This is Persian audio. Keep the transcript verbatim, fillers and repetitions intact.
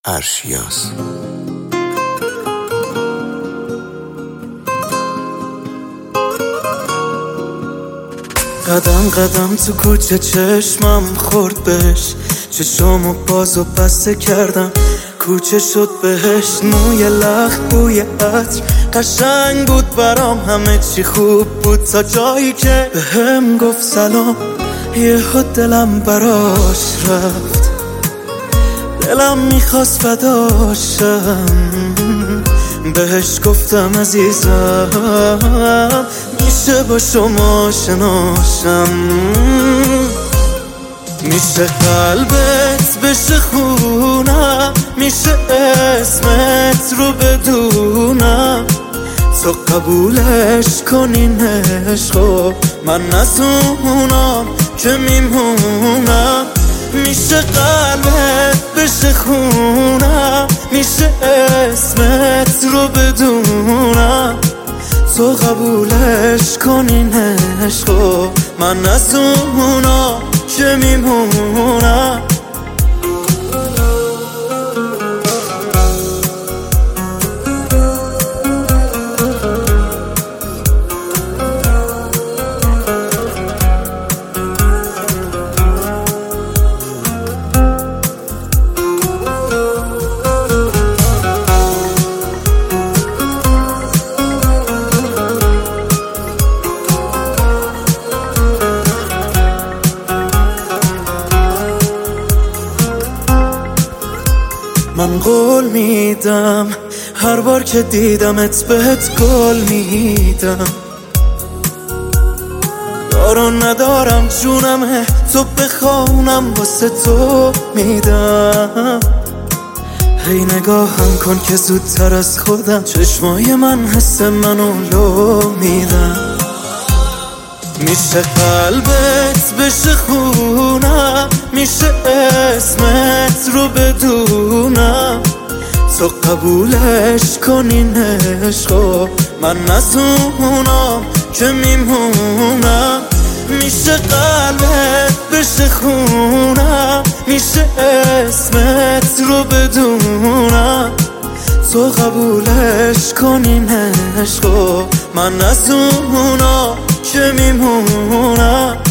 ارشیاز. قدم قدم تو کوچه چشمم خورد بهش، چشمو باز و بسته کردم کوچه شد بهش. موی لخ بوی عطر قشنگ بود برام، همه چی خوب بود تا جایی که بهم گفت سلام. یهو دلم براش رفت، دلم میخواست فداشم. بهش گفتم عزیزم میشه با شما شناشم، میشه قلبت بشه خونم، میشه اسمت رو بدونم. تو قبولش کنین عشقو من نزونم که میمونم. میشه قلبت بشه خونم، میشه اسمت رو بدونم. تو قبولش کنین عشقو من نزونم که میمونم. من قول میدم هر بار که دیدمت بهت گل میدم. دارو ندارم جونمه تو بخوانم واسه تو میدم. هی نگاهم کن که زودتر از خودم چشمای من حس منو لو میدم. میشه قلبت بشه خونم، میشه اسمت رو بدونم. تو قبولش کنین عشقو من نزونم که میمونم. میشه قلبت بشه خونم، میشه اسمت رو بدونم. تو قبولش کنین عشقو من نزونم که میمونم.